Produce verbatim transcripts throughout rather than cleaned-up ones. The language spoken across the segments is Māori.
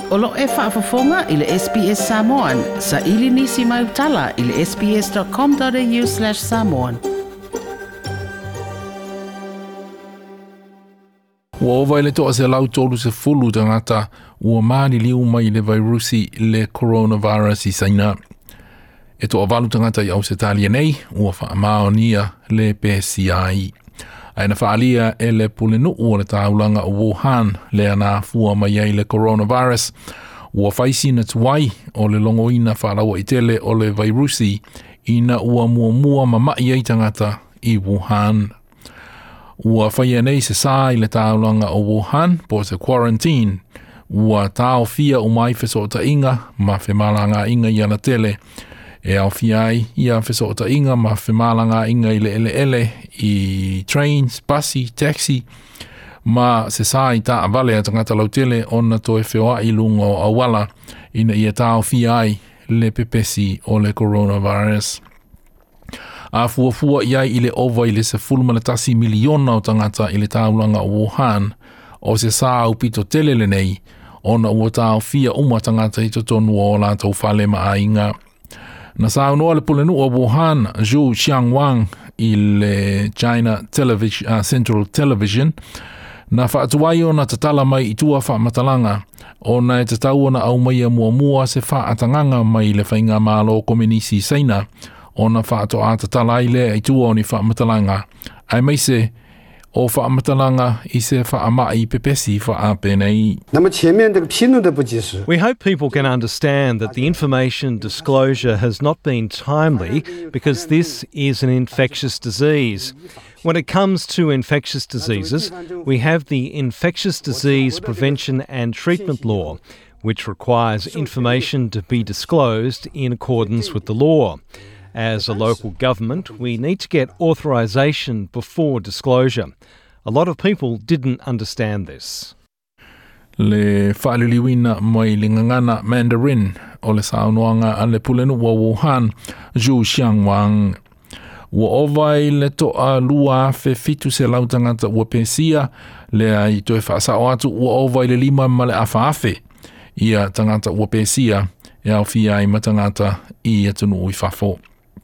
Olo e whaafafonga i le S B S Samoan. Sa ili nisi mai utala i le sbs.com.au slash Samoan. Ua ova ile toa se lau tolu se fulu tangata ua maali liu mai le virusi le coronavirus i saina. E toa valu tangata i Australia nei ua whaamaonia le P C I. Aina whaalia e le pulenu ua le taulanga o Wuhan le ana fua mai ai le coronavirus. Ua whaisi na tuai o le longoina whaalawa i tele o le virusi ina ua mua mua mamai ai tangata i Wuhan. Ua whaia nei se sā i le taulanga o Wuhan po se quarantine. Ua tau fia o mai whesota inga ma whemalanga inga i ana tele. E au fiai ia whesota inga ma whemalanga inga i le ele ele i trains, busi, taxi. Ma se sā i tā avale a tangata lautele ona toe whewa i lungo awala ina ia tau fiai le pepesi o le coronavirus. A fua fua iai i le ova i le se fulmanatasi miliona o tangata i le taulanga o Wuhan o se sā upito tele le nei ona ua tau fia uma tangata i totonu o la tau whale ma a inga. Na sa noa le pulenu o Wuhan, Zhu Xiangwang i le China Television, uh, Central Television, na whaatuai o na tatala mai i tua whaamatalanga, o na e tatau na au mai a mua mua se whaatanganga mai le whainga malo kominisi seina, o na whaato a tatala i le i tua o ni whaamatalanga. Ai mai se o whaamatalanga i se whaamai pepesi whaapenei. We hope people can understand that the information disclosure has not been timely because this is an infectious disease. When it comes to infectious diseases, we have the Infectious Disease Prevention and Treatment Law, which requires information to be disclosed in accordance with the law. As a local government, we need to get authorisation before disclosure. A lot of people didn't understand this. Le whaaliliwina mai le ngangana Mandarin o le saunoanga a le pulenu wa Wuhan, Zhu Xiangwang. Ua ovai le toa lua fe fitu se lautangata ua pesia le ai toe whaasao atu ua ovai le lima ma le awhaafe. Ia tangata ua pesia e au fia i matangata i atunu ui whafo.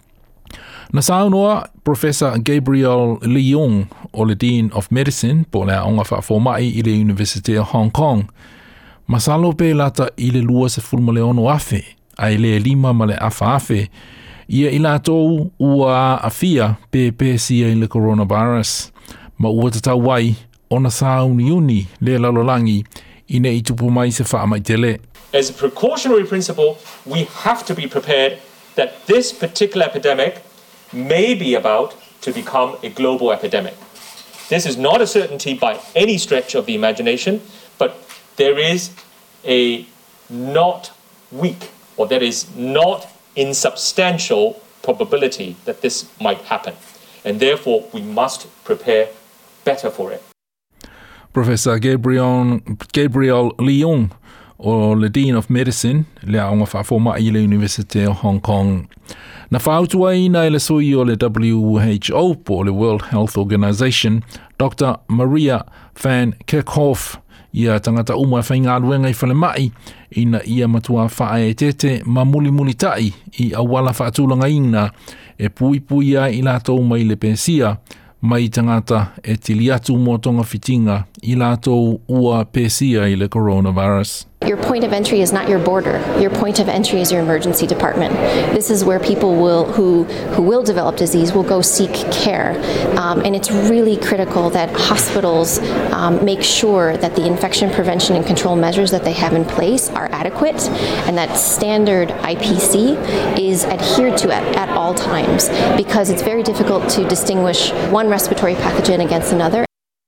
Na saunoa, Professor Gabriel Leung, o le Dean of Medicine, po le aonga whaafomai i le University of Hong Kong. Masalo pe lata i le lua se fulma le ono afe, ai le lima ma le afa afe, ia i latou ua afia pe pe sia i le coronavirus. Ma ua tatau wai, ona sauni uni le lalolangi, ina i tupu mai se wha mai tele. As a precautionary principle, we have to be prepared that this particular epidemic may be about to become a global epidemic. This is not a certainty by any stretch of the imagination, but there is a not weak, or there is not insubstantial probability that this might happen. And therefore, we must prepare better for it. Professor Gabriel, Gabriel Leung, o le Dean of Medicine, le aonga whaafoma i le University of Hong Kong. Na whautua ina le sui o le W H O po le World Health Organization, Doctor Maria van Kerkhove, ia tangata uma whainga aluenga i whale mai, ina ia matua whae tete ma muli muli tai i awala whaatulanga ina, e pui pui a i latou mai le pensia, mai tangata e tili atu mo tonga fitinga i latou ua pensia i le coronavirus. Your point of entry is not your border. Your point of entry is your emergency department. This is where people will who who will develop disease will go seek care, um, and it's really critical that hospitals um, make sure that the infection prevention and control measures that they have in place are adequate, and that standard I P C is adhered to at, at all times, because it's very difficult to distinguish one respiratory pathogen against another.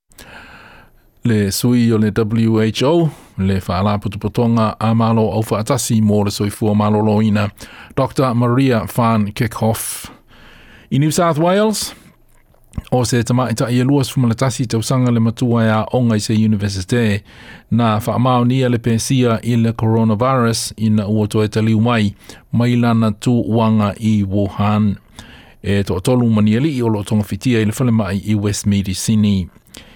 Le sui o le W H O, le whaala putupotonga a malo au whaatasi mō le soifua maloloina, Doctor Maria van Kerkhove. I New South Wales, o se tamaita i luas fumalatasi tausanga le matua a onga i se universite, na whaamao nia le pensia i le coronavirus ina ua toe taliu mai, mai lana tu wanga i Wuhan. E to tolu maniali i o lo tonga fitia i le whalemai i West Medicine.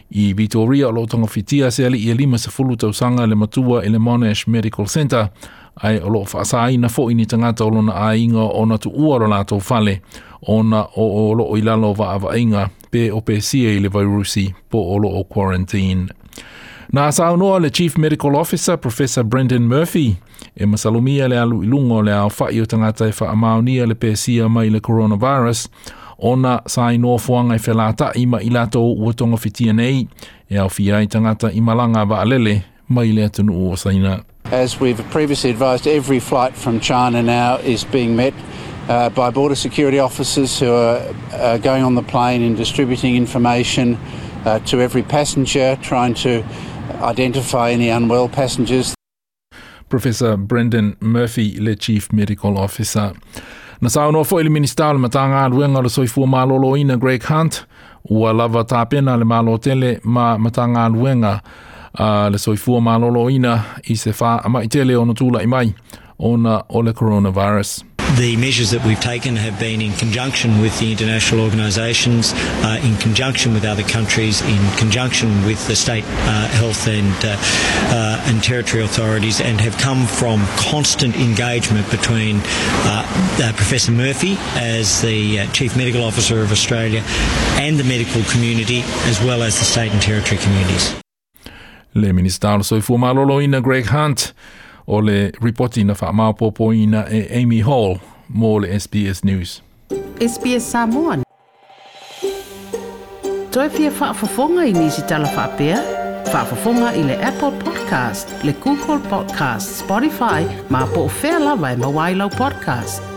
I Vitoria o lo tonga fitia se ali i lima se fulu tausanga le matua i le Monash Medical Center, ai o lo whaasai na fo ini tangata o lona ainga o na tu uaro la tau fale, o na o o lo o ilalo wa ava inga, pe o pe sia i le virusi, po o lo o quarantine. Na sa noa le Chief Medical Officer, Professor Brendan Murphy, e masalumia le alu ilungo le au whai o tangata e wha amaunia le pe sia mai le coronavirus, ona sa ino fuanga i whelata ima i lato ua tonga fitia nei, e au fia i tangata i malanga wa alele mai le atunu o saina. As we've previously advised, every flight from China now is being met uh, by border security officers who are uh, going on the plane and distributing information uh, to every passenger, trying to identify any unwell passengers. Professor Brendan Murphy, le Chief Medical Officer. Na sauno fo ili minister le matanga ruenga le soifua malolo ina Greg Hunt, ua lava tāpena le malo tele ma matanga ruenga uh, le soifua malolo ina i se wha ama i tele ono tula i mai ona o le coronavirus. The measures that we've taken have been in conjunction with the international organisations, uh, in conjunction with other countries, in conjunction with the state uh, health and, uh, uh, and territory authorities, and have come from constant engagement between uh, uh, Professor Murphy as the uh, Chief Medical Officer of Australia and the medical community, as well as the state and territory communities. Le minister soifua malolo ina Greg Hunt, o le reporti na whaamaopopo ina e Amy Hall mo le S B S News. S B S Samoan. Toi fia whaafafonga i nisi tala whaapea? Whaafafonga i le Apple Podcast, le Google Podcast, Spotify, ma po o whea lawa e mawailau podcast.